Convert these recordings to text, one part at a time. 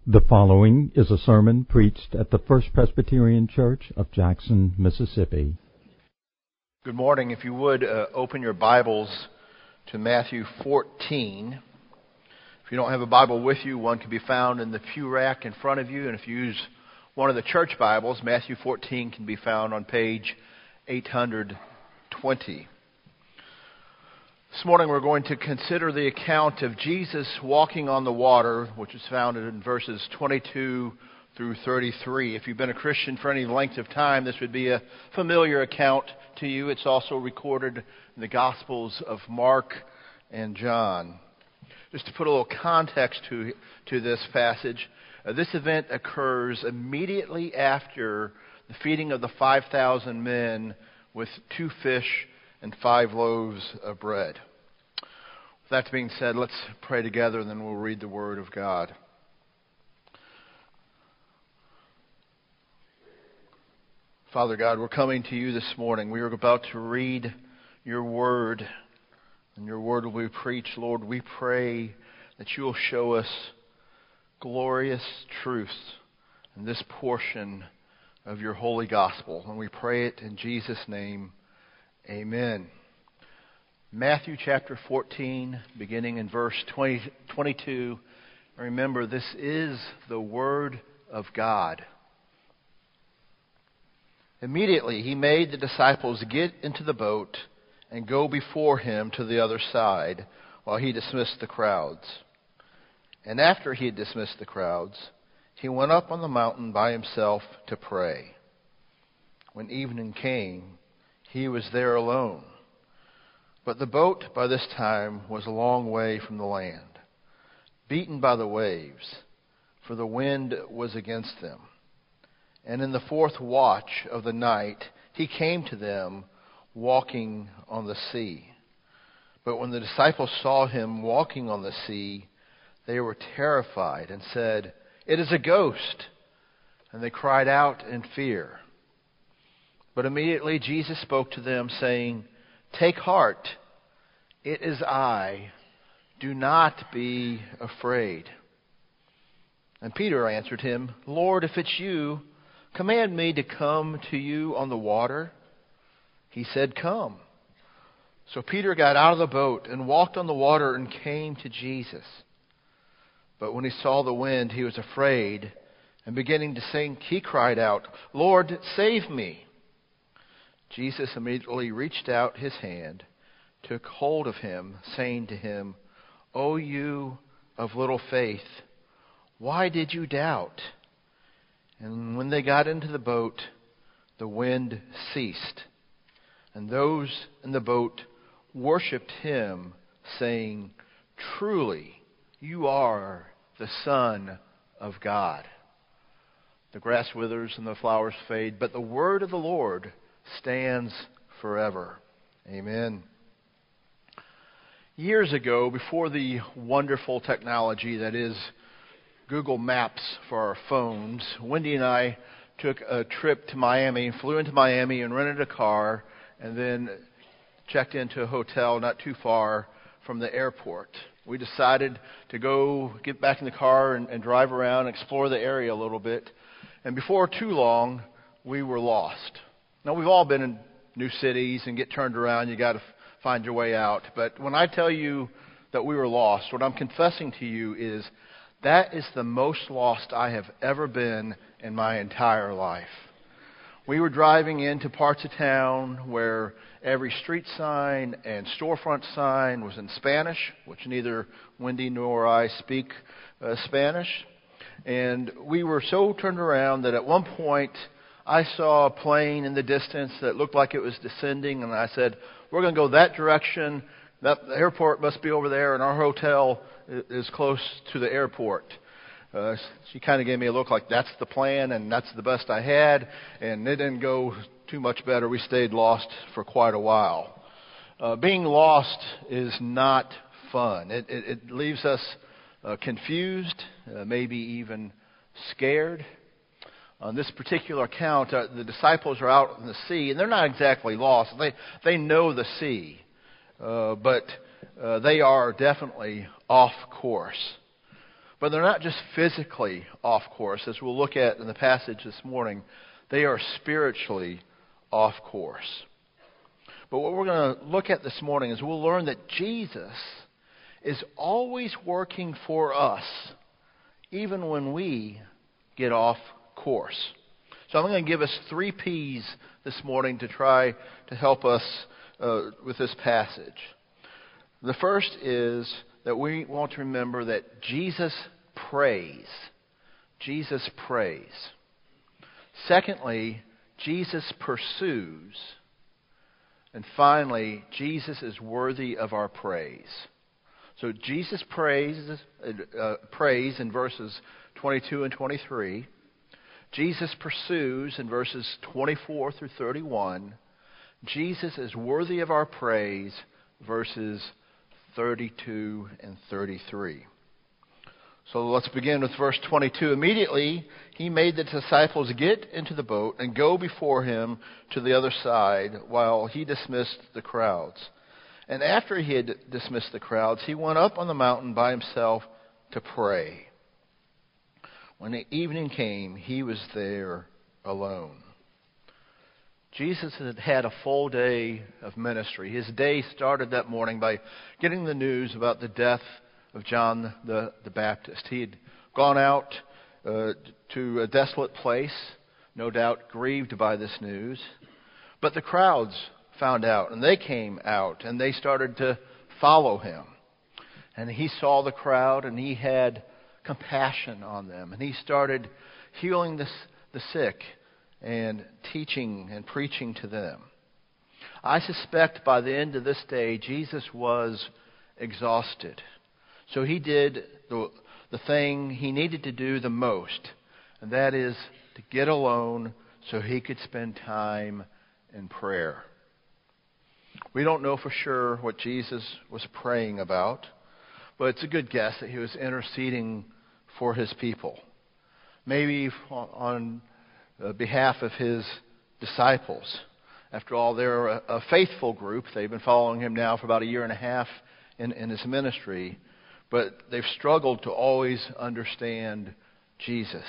The following is a sermon preached at the First Presbyterian Church of Jackson, Mississippi. Good morning. If you would, open your Bibles to Matthew 14. If you don't have a Bible with you, one can be found in the pew rack in front of you. And if you use one of the church Bibles, Matthew 14 can be found on page 820. This morning we're going to consider the account of Jesus walking on the water, which is found in verses 22 through 33. If you've been a Christian for any length of time, this would be a familiar account to you. It's also recorded in the Gospels of Mark and John. Just to put a little context to this passage, this event occurs immediately after the feeding of the 5,000 men with 2 fish and 5 loaves of bread. With that being said, let's pray together and then we'll read the Word of God. Father God, we're coming to you this morning. We are about to read your Word, and your Word will be preached. Lord, we pray that you will show us glorious truths in this portion of your holy gospel. And we pray it in Jesus' name. Amen. Matthew chapter 14, beginning in verse 22. Remember, this is the Word of God. Immediately he made the disciples get into the boat and go before him to the other side while he dismissed the crowds. And after he had dismissed the crowds, he went up on the mountain by himself to pray. When evening came, he was there alone. But the boat by this time was a long way from the land, beaten by the waves, for the wind was against them. And in the 4th watch of the night, he came to them walking on the sea. But when the disciples saw him walking on the sea, they were terrified and said, "It is a ghost!" And they cried out in fear. But immediately Jesus spoke to them, saying, "Take heart, it is I. Do not be afraid." And Peter answered him, "Lord, if it's you, command me to come to you on the water." He said, "Come." So Peter got out of the boat and walked on the water and came to Jesus. But when he saw the wind, he was afraid, and beginning to sink, he cried out, "Lord, save me." Jesus immediately reached out his hand, took hold of him, saying to him, "O you of little faith, why did you doubt?" And when they got into the boat, the wind ceased, and those in the boat worshipped him, saying, "Truly, you are the Son of God." The grass withers and the flowers fade, but the word of the Lord stands forever. Amen. Years ago, before the wonderful technology that is Google Maps for our phones, Wendy and I took a trip to Miami, flew into Miami and rented a car, and then checked into a hotel not too far from the airport. We decided to go get back in the car and drive around, explore the area a little bit. And before too long, we were lost. Now, we've all been in new cities and get turned around. You got to find your way out. But when I tell you that we were lost, what I'm confessing to you is that is the most lost I have ever been in my entire life. We were driving into parts of town where every street sign and storefront sign was in Spanish, which neither Wendy nor I speak Spanish. And we were so turned around that at one point I saw a plane in the distance that looked like it was descending, and I said, "We're going to go that direction. The airport must be over there, and our hotel is close to the airport." She kind of gave me a look like that's the plan, and that's the best I had, and it didn't go too much better. We stayed lost for quite a while. Being lost is not fun. It leaves us confused, maybe even scared. On this particular account, the disciples are out in the sea, and they're not exactly lost. They know the sea, but they are definitely off course. But they're not just physically off course, as we'll look at in the passage this morning. They are spiritually off course. But what we're going to look at this morning is we'll learn that Jesus is always working for us, even when we get off course. So I'm going to give us 3 P's this morning to try to help us with this passage. The first is that we want to remember that Jesus prays. Jesus prays. Secondly, Jesus pursues. And finally, Jesus is worthy of our praise. So Jesus prays in verses 22 and 23. Jesus pursues in verses 24 through 31. Jesus is worthy of our praise, verses 32 and 33. So let's begin with verse 22. Immediately he made the disciples get into the boat and go before him to the other side while he dismissed the crowds. And after he had dismissed the crowds, he went up on the mountain by himself to pray. When the evening came, he was there alone. Jesus had had a full day of ministry. His day started that morning by getting the news about the death of John the Baptist. He had gone out to a desolate place, no doubt grieved by this news. But the crowds found out, and they came out, and they started to follow him. And he saw the crowd, and he had compassion on them. And he started healing the sick and teaching and preaching to them. I suspect by the end of this day, Jesus was exhausted. So he did the thing he needed to do the most, and that is to get alone so he could spend time in prayer. We don't know for sure what Jesus was praying about, but it's a good guess that he was interceding for his people. Maybe on behalf of his disciples. After all, they're a faithful group. They've been following him now for about 1.5 years in his ministry, but they've struggled to always understand Jesus.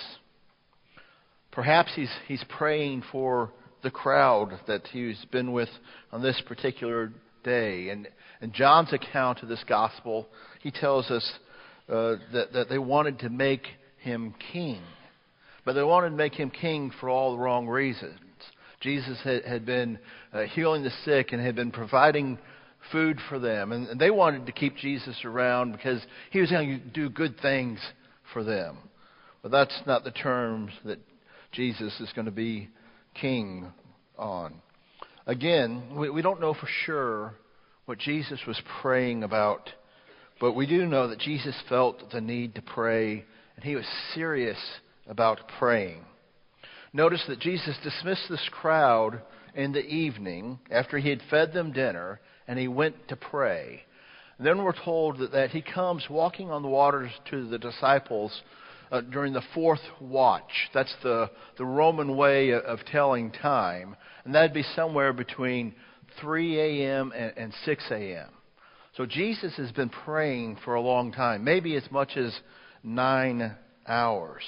Perhaps he's praying for the crowd that he's been with on this particular day. And in John's account of this gospel, he tells us that they wanted to make him king. But they wanted to make him king for all the wrong reasons. Jesus had been healing the sick and had been providing food for them. And they wanted to keep Jesus around because he was going to do good things for them. But that's not the terms that Jesus is going to be king on. Again, we don't know for sure what Jesus was praying about, but we do know that Jesus felt the need to pray, and he was serious about praying. Notice that Jesus dismissed this crowd in the evening after he had fed them dinner, and he went to pray. And then we're told that he comes walking on the waters to the disciples during the 4th watch. That's the Roman way of telling time. And that'd be somewhere between 3 a.m. and 6 a.m. So Jesus has been praying for a long time, maybe as much as 9 hours.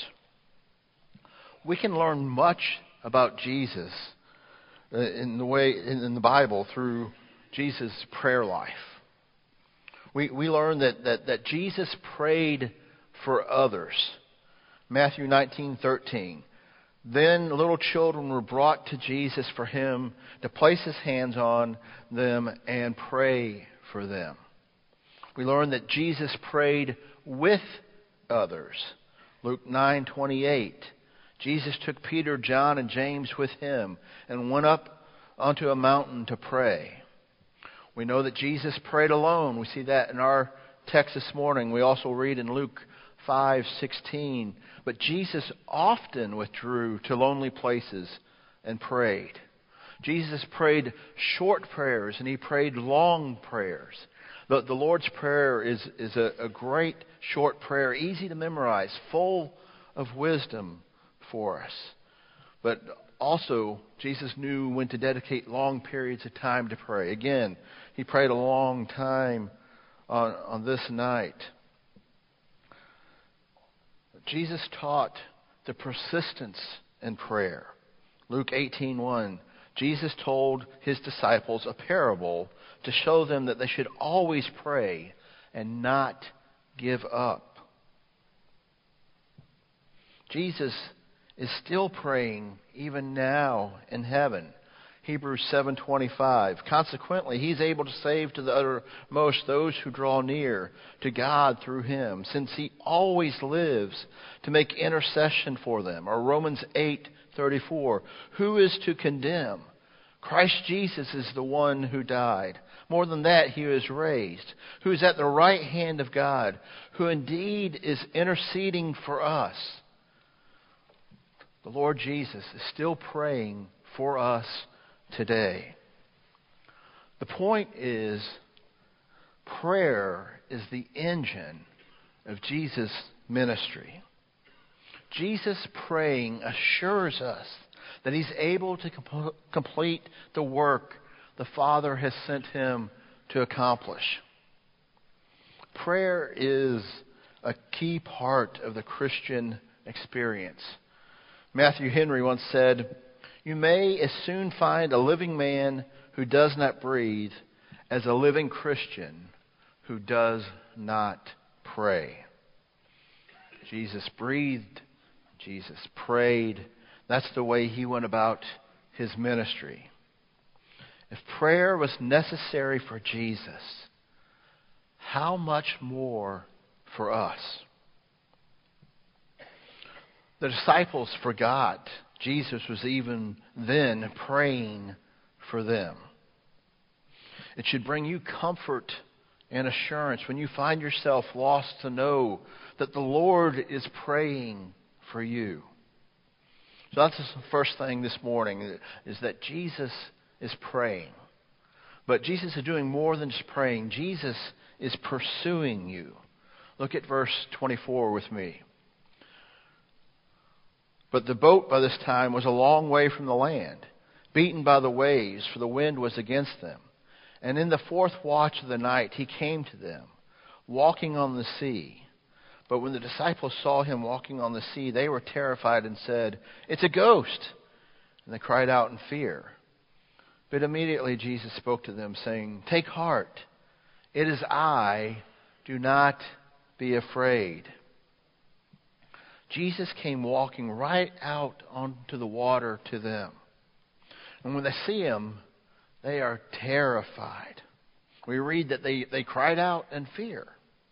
We can learn much about Jesus in the Bible through Jesus' prayer life. We learn that Jesus prayed for others. Matthew 19:13. Then little children were brought to Jesus for him to place his hands on them and pray for them. We learn that Jesus prayed with others. Luke 9:28. Jesus took Peter, John, and James with him and went up onto a mountain to pray. We know that Jesus prayed alone. We see that in our text this morning. We also read in Luke 5:16. But Jesus often withdrew to lonely places and prayed. Jesus prayed short prayers and he prayed long prayers. The Lord's Prayer is a great short prayer, easy to memorize, full of wisdom for us. But also, Jesus knew when to dedicate long periods of time to pray. Again, he prayed a long time on this night. Jesus taught the persistence in prayer. Luke 18:1, Jesus told his disciples a parable to show them that they should always pray and not give up. Jesus is still praying even now in heaven. Hebrews 7:25. Consequently, he's able to save to the uttermost those who draw near to God through him, since he always lives to make intercession for them. Or Romans 8:34. Who is to condemn? Christ Jesus is the one who died. More than that, he was raised, who is at the right hand of God, who indeed is interceding for us. The Lord Jesus is still praying for us today. The point is, prayer is the engine of Jesus' ministry. Jesus praying assures us that he's able to complete the work the Father has sent him to accomplish. Prayer is a key part of the Christian experience. Matthew Henry once said, "You may as soon find a living man who does not breathe as a living Christian who does not pray." Jesus breathed. Jesus prayed. That's the way he went about his ministry. If prayer was necessary for Jesus, how much more for us? The disciples forgot Jesus was even then praying for them. It should bring you comfort and assurance when you find yourself lost to know that the Lord is praying for you. So that's the first thing this morning, is that Jesus is praying. But Jesus is doing more than just praying. Jesus is pursuing you. Look at verse 24 with me. But the boat by this time was a long way from the land, beaten by the waves, for the wind was against them. And in the fourth watch of the night he came to them, walking on the sea. But when the disciples saw him walking on the sea, they were terrified and said, "It's a ghost!" And they cried out in fear. But immediately Jesus spoke to them, saying, "Take heart, it is I, do not be afraid." Jesus came walking right out onto the water to them. And when they see him, they are terrified. We read that they cried out in fear.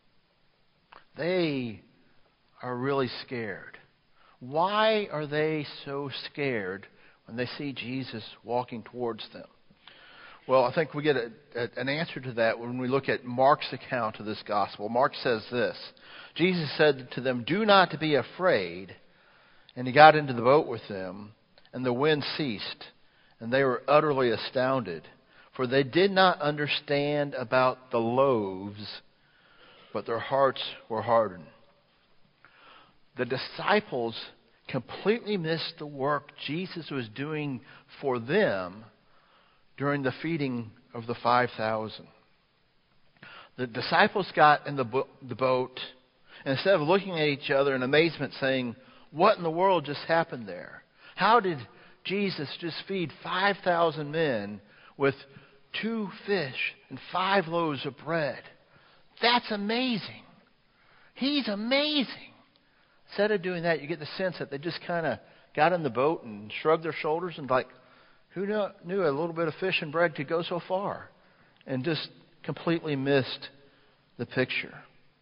They are really scared. Why are they so scared when they see Jesus walking towards them? Well, I think we get an answer to that when we look at Mark's account of this gospel. Mark says this: Jesus said to them, "Do not be afraid." And he got into the boat with them, and the wind ceased, and they were utterly astounded, for they did not understand about the loaves, but their hearts were hardened. The disciples completely missed the work Jesus was doing for them during the feeding of the 5,000. The disciples got in the boat, and instead of looking at each other in amazement saying, "What in the world just happened there? How did Jesus just feed 5,000 men with 2 fish and 5 loaves of bread? That's amazing. He's amazing." Instead of doing that, you get the sense that they just kind of got in the boat and shrugged their shoulders and like, who knew a little bit of fish and bread could go so far? And just completely missed the picture.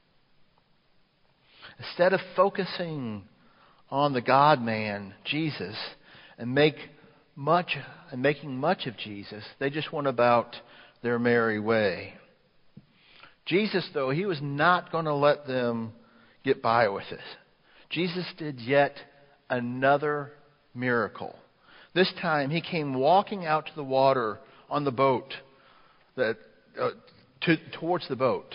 Instead of focusing on the God-man, Jesus, and making much of Jesus, they just went about their merry way. Jesus, though, he was not going to let them get by with it. Jesus did yet another miracle. This time he came walking out to the water on the boat, towards the boat.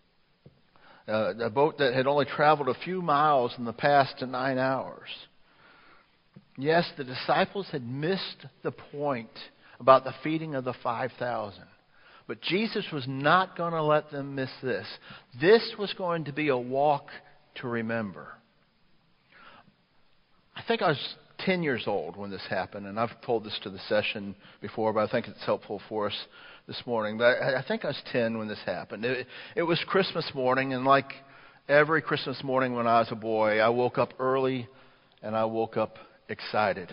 A boat that had only traveled a few miles in the past 9 hours. Yes, the disciples had missed the point about the feeding of the 5,000. But Jesus was not going to let them miss this. This was going to be a walk to remember. think I was 10 years old when this happened, and I've told this to the session before, but I think it's helpful for us this morning. But I think I was 10 when this happened. It was Christmas morning, and like every Christmas morning when I was a boy, I woke up early and I woke up excited.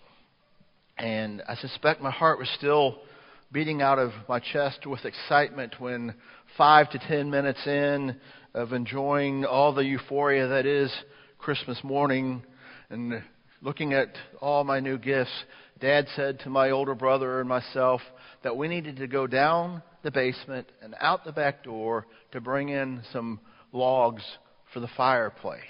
And I suspect my heart was still beating out of my chest with excitement when 5 to 10 minutes in of enjoying all the euphoria that is Christmas morning and looking at all my new gifts, Dad said to my older brother and myself that we needed to go down the basement and out the back door to bring in some logs for the fireplace.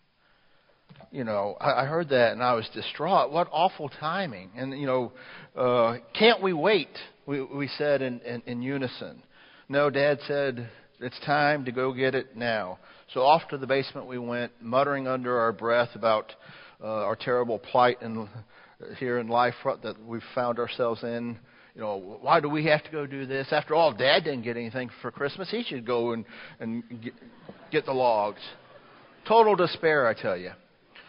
You know, I heard that and I was distraught. What awful timing. And, can't we wait? We said in unison. No, Dad said, it's time to go get it now. So off to the basement we went, muttering under our breath about our terrible plight here in life that we've found ourselves in. You know, why do we have to go do this? After all, Dad didn't get anything for Christmas. He should go and get the logs. Total despair, I tell you.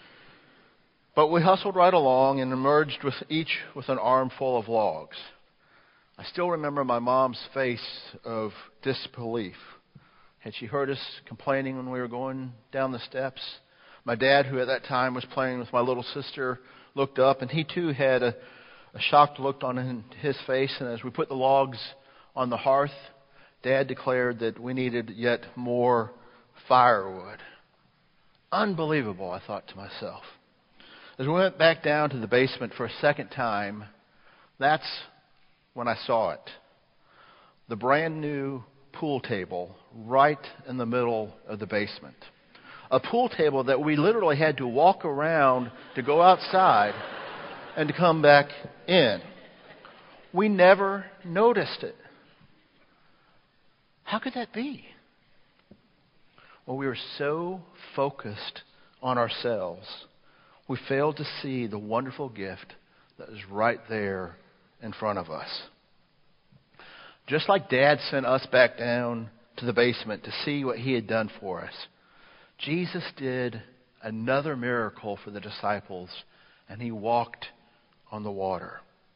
But we hustled right along and emerged each with an armful of logs. I still remember my mom's face of disbelief. Had she heard us complaining when we were going down the steps? My dad, who at that time was playing with my little sister, looked up, and he too had a shocked look on his face. And as we put the logs on the hearth, Dad declared that we needed yet more firewood. Unbelievable, I thought to myself. As we went back down to the basement for a second time, that's when I saw it. The brand new pool table right in the middle of the basement. A pool table that we literally had to walk around to go outside and to come back in. We never noticed it. How could that be? Well, we were so focused on ourselves, we failed to see the wonderful gift that is right there in front of us. Just like Dad sent us back down to the basement to see what He had done for us, Jesus did another miracle for the disciples, and He walked on the water.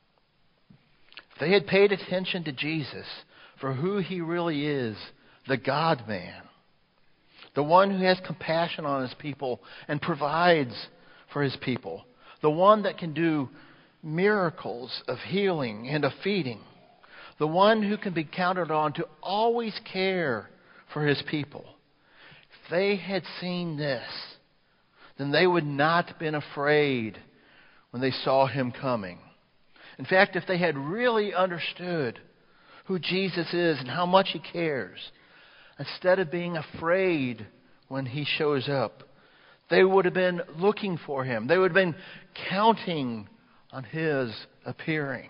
If they had paid attention to Jesus for who He really is, the God-man, the one who has compassion on His people and provides for His people, the one that can do miracles of healing and of feeding, the one who can be counted on to always care for His people. If they had seen this, then they would not have been afraid when they saw Him coming. In fact, if they had really understood who Jesus is and how much He cares, instead of being afraid when He shows up, they would have been looking for Him. They would have been counting on His appearing.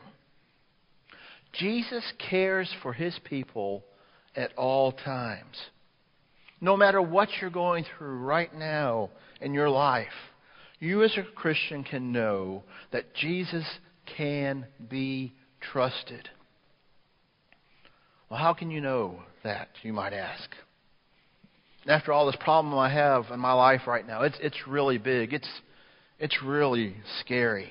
Jesus cares for His people at all times. No matter what you're going through right now in your life, you as a Christian can know that Jesus can be trusted. Well, how can you know that, you might ask? After all, this problem I have in my life right now, it's really big. It's really scary.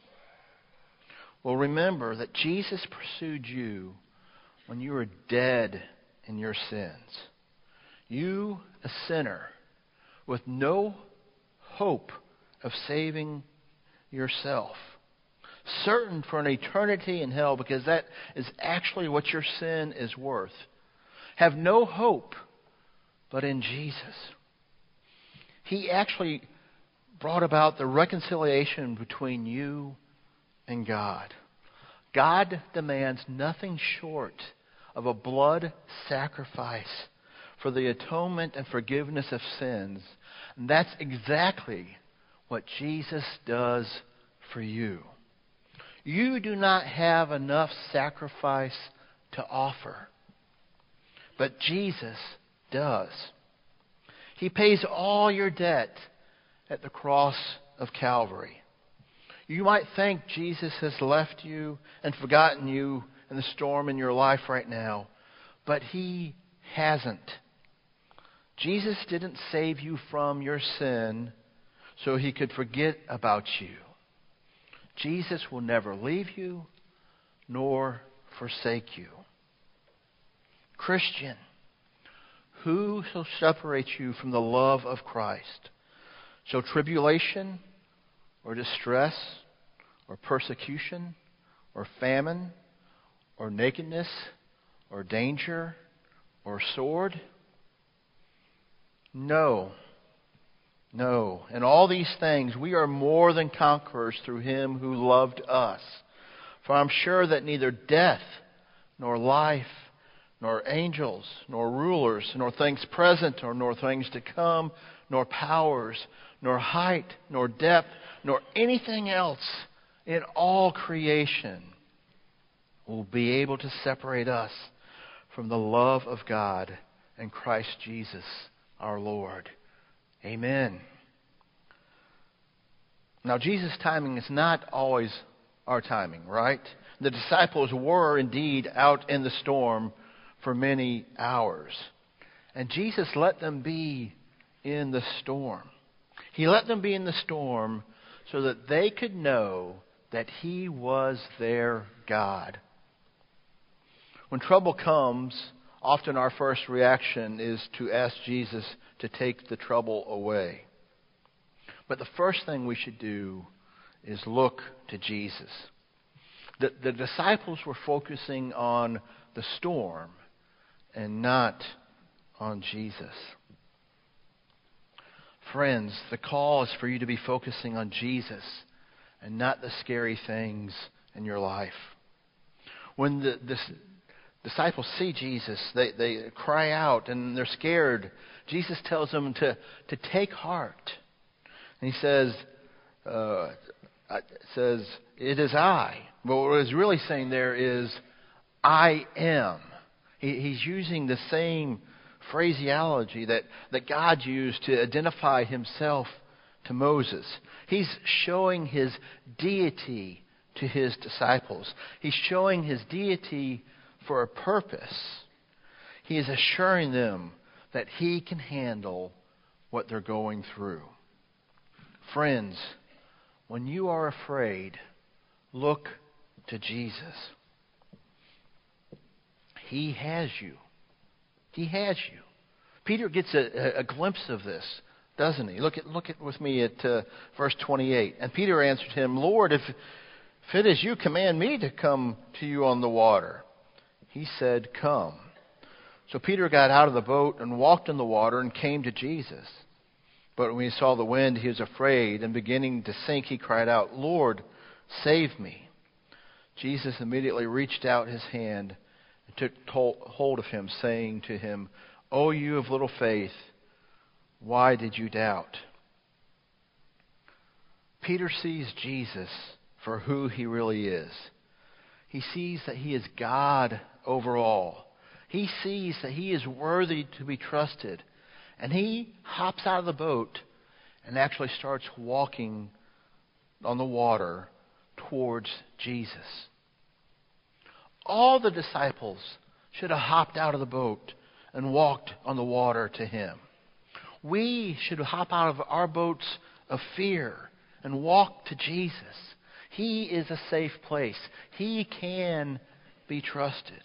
Well, remember that Jesus pursued you when you were dead in your sins. You, a sinner, with no hope of saving yourself, certain for an eternity in hell, because that is actually what your sin is worth, have no hope but in Jesus. He actually brought about the reconciliation between you and God. God demands nothing short of a blood sacrifice for the atonement and forgiveness of sins. And that's exactly what Jesus does for you. You do not have enough sacrifice to offer, but Jesus does. He pays all your debt at the cross of Calvary. You might think Jesus has left you and forgotten you in the storm in your life right now, but He hasn't. Jesus didn't save you from your sin so He could forget about you. Jesus will never leave you nor forsake you. Christian, who shall separate you from the love of Christ? Shall tribulation or distress or persecution or famine or nakedness or danger or sword? No. No. In all these things we are more than conquerors through Him who loved us. For I'm sure that neither death, nor life, nor angels, nor rulers, nor things present, nor things to come, nor powers, nor height, nor depth, nor anything else in all creation will be able to separate us from the love of God and Christ Jesus our Lord. Amen. Now, Jesus' timing is not always our timing, right? The disciples were indeed out in the storm for many hours. And Jesus let them be in the storm. He let them be in the storm so that they could know that He was their God. When trouble comes, often our first reaction is to ask Jesus to take the trouble away. But the first thing we should do is look to Jesus. The disciples were focusing on the storm and not on Jesus. Friends, the call is for you to be focusing on Jesus and not the scary things in your life. When the disciples see Jesus, they cry out and they're scared. Jesus tells them to take heart. And He says, it is I. But what He's really saying there is, I am. He's using the same phraseology that God used to identify Himself to Moses. He's showing His deity to His disciples. He's showing His deity for a purpose. He is assuring them that He can handle what they're going through. Friends, when you are afraid, look to Jesus. He has you. He has you. Peter gets a glimpse of this, doesn't he? Look at with me at verse 28. And Peter answered Him, Lord, if it is you, command me to come to you on the water. He said, come. So Peter got out of the boat and walked in the water and came to Jesus. But when he saw the wind, he was afraid, and beginning to sink, he cried out, Lord, save me. Jesus immediately reached out His hand and took hold of him, saying to him, O you of little faith, why did you doubt? Peter sees Jesus for who He really is. He sees that He is God over all. He sees that He is worthy to be trusted. And he hops out of the boat and actually starts walking on the water towards Jesus. All the disciples should have hopped out of the boat and walked on the water to Him. We should hop out of our boats of fear and walk to Jesus. He is a safe place. He can be trusted.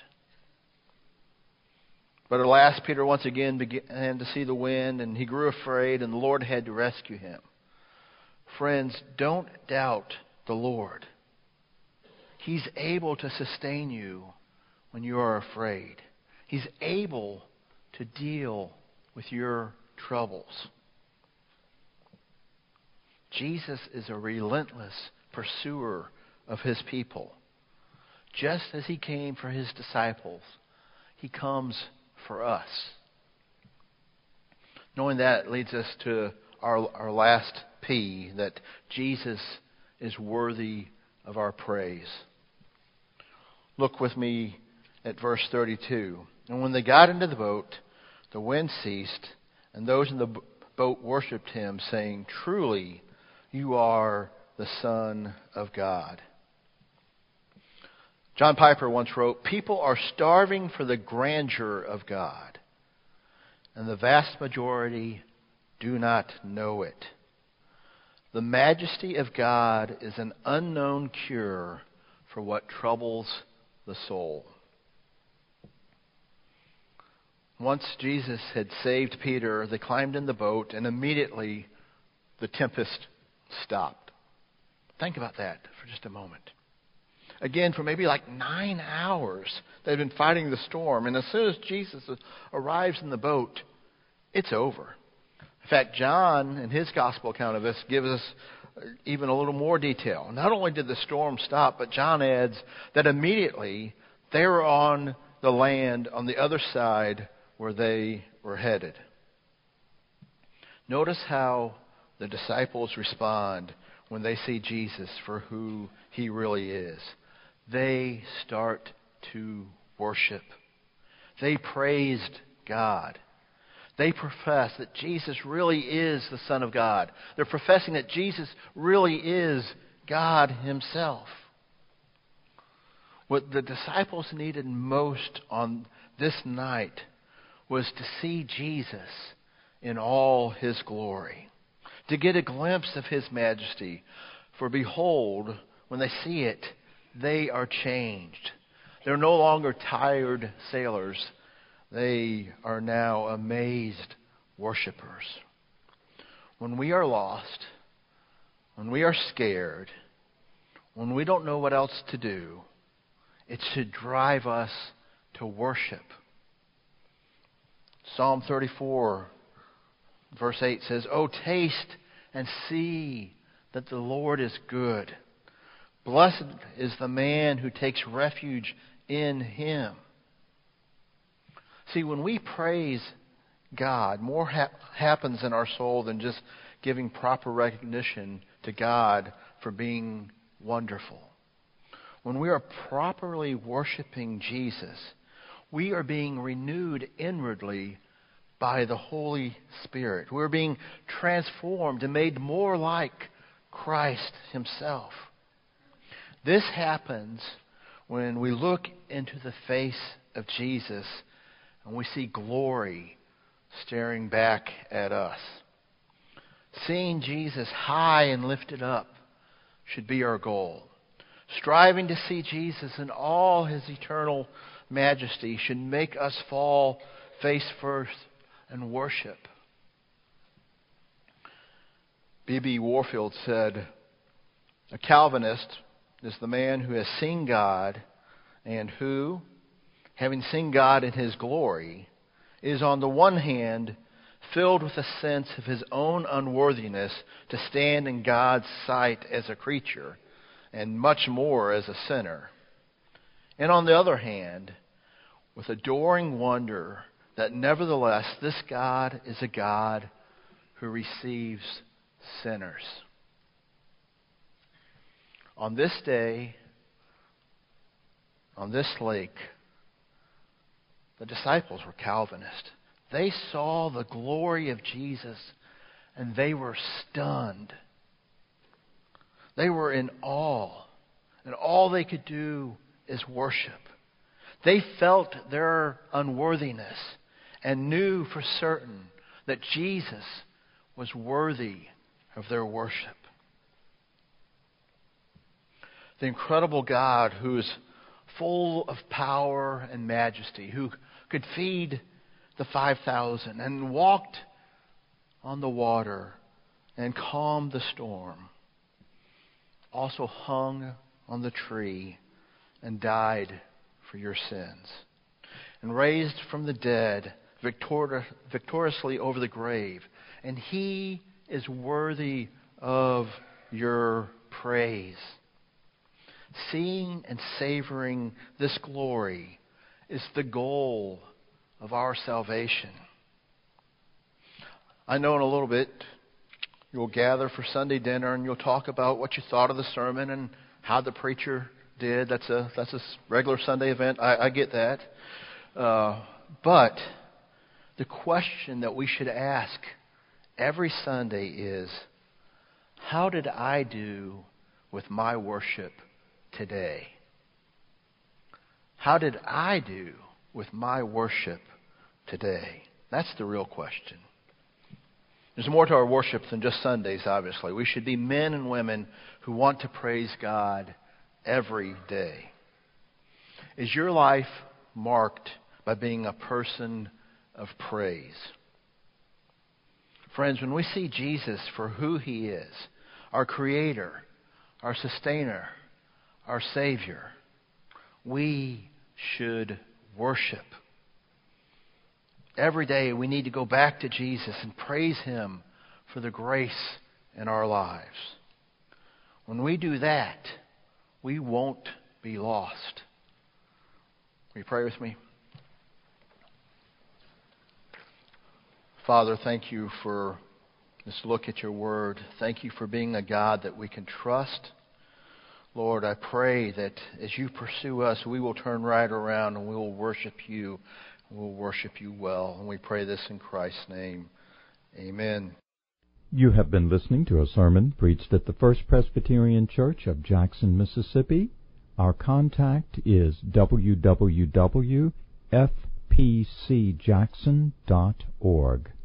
But alas, Peter once again began to see the wind, and he grew afraid, and the Lord had to rescue him. Friends, don't doubt the Lord. He's able to sustain you when you are afraid. He's able to deal with your troubles. Jesus is a relentless pursuer of His people. Just as He came for His disciples, He comes for us. Knowing that leads us to our last P, that Jesus is worthy of our praise. Look with me at verse 32. And when they got into the boat, the wind ceased, and those in the boat worshipped Him, saying, Truly, you are the Son of God. John Piper once wrote, people are starving for the grandeur of God, and the vast majority do not know it. The majesty of God is an unknown cure for what troubles the soul. Once Jesus had saved Peter, they climbed in the boat, and immediately the tempest stopped. Think about that for just a moment. Again, for maybe like 9 hours, they've been fighting the storm. And as soon as Jesus arrives in the boat, it's over. In fact, John, in his gospel account of this, gives us even a little more detail. Not only did the storm stop, but John adds that immediately they were on the land on the other side where they were headed. Notice how the disciples respond when they see Jesus for who he really is. They start to worship. They praised God. They profess that Jesus really is the Son of God. They're professing that Jesus really is God himself. What the disciples needed most on this night was to see Jesus in all his glory, to get a glimpse of his majesty. For behold, when they see it, they are changed. They're no longer tired sailors. They are now amazed worshipers. When we are lost, when we are scared, when we don't know what else to do, it should drive us to worship. Psalm 34, verse 8 says, "Oh, taste and see that the Lord is good. Blessed is the man who takes refuge in him." See, when we praise God, more happens in our soul than just giving proper recognition to God for being wonderful. When we are properly worshiping Jesus, we are being renewed inwardly by the Holy Spirit. We're being transformed and made more like Christ himself. This happens when we look into the face of Jesus and we see glory staring back at us. Seeing Jesus high and lifted up should be our goal. Striving to see Jesus in all his eternal majesty should make us fall face first and worship. B.B. Warfield said, "A Calvinist is the man who has seen God and who, having seen God in his glory, is on the one hand filled with a sense of his own unworthiness to stand in God's sight as a creature, and much more as a sinner. And on the other hand, with adoring wonder that nevertheless this God is a God who receives sinners." On this day, on this lake, the disciples were Calvinists. They saw the glory of Jesus and they were stunned. They were in awe, and all they could do is worship. They felt their unworthiness and knew for certain that Jesus was worthy of their worship. The incredible God who is full of power and majesty, who could feed the 5,000 and walked on the water and calmed the storm, also hung on the tree and died for your sins, and raised from the dead victoriously over the grave. And he is worthy of your praise. Seeing and savoring this glory is the goal of our salvation. I know in a little bit you'll gather for Sunday dinner and you'll talk about what you thought of the sermon and how the preacher did. That's a regular Sunday event. I get that. But the question that we should ask every Sunday is, how did I do with my worship today? How did I do with my worship today? That's the real question. There's more to our worship than just Sundays, obviously. We should be men and women who want to praise God every day. Is your life marked by being a person of praise? Friends, when we see Jesus for who He is, our Creator, our Sustainer, our Savior, we should worship. Every day we need to go back to Jesus and praise Him for the grace in our lives. When we do that, we won't be lost. Will you pray with me? Father, thank You for this look at Your Word. Thank You for being a God that we can trust. Lord, I pray that as You pursue us, we will turn right around and we will worship You. We'll worship You well. And we pray this in Christ's name. Amen. You have been listening to a sermon preached at the First Presbyterian Church of Jackson, Mississippi. Our contact is www.fpcjackson.org.